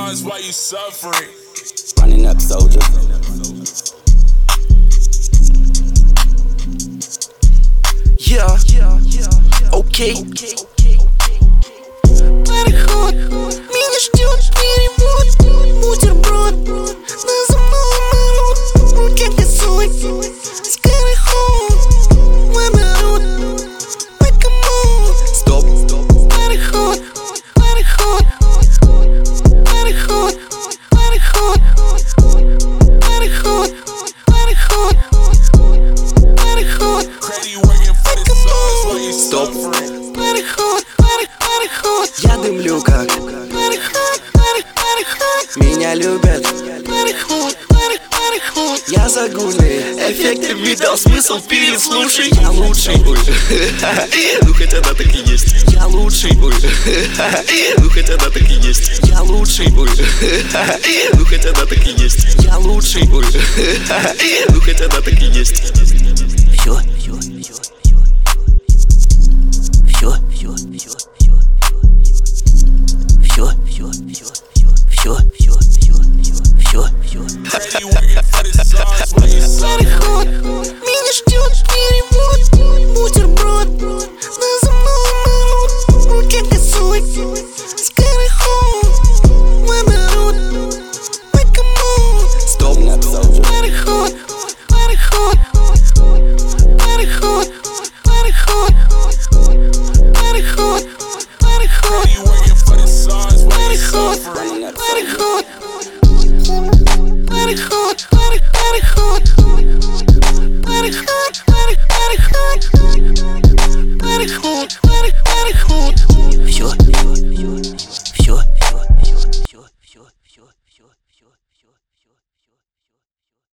scars while you suffering. Running up, soldier. Yeah, окей. Пароход, меня ждет перевод, бутерброд. Да за мной народ, в руке косой. Скороход, водород, лакомод. Стоп. Пароход, пароход, пароход, пароход, пароход, пароход, пароход. Credit working for the scars while you Стоп. suffering. Пароход, пароход, Я дымлю как пароход, пароход, меня любят. пароход, пароход. Я загульный, эффекты видал, смысл переслушай. Я лучший, ой. Ну хотя да, так и есть. Я лучший, ой. Ну хотя да, так и есть. Я лучший, ой. Ну хотя да, так и есть. Я лучший, ой. Ну хотя да, так и есть. Всё, всё, всё, всё, всё, всё, всё, всё, всё, всё, всё, всё. Credit working for the scars while you suffering. Пароход, меня ждет перевод, бутерброд. Да за мной народ, в руке косой. Скороход, водород, лакомод. Стоп. Running up, soldier. Пароход, пароход, пароход, пароход, пароход, пароход, Credit working for the scars while you пароход, suffering. Running up, soldier. пароход, пароход, пароход.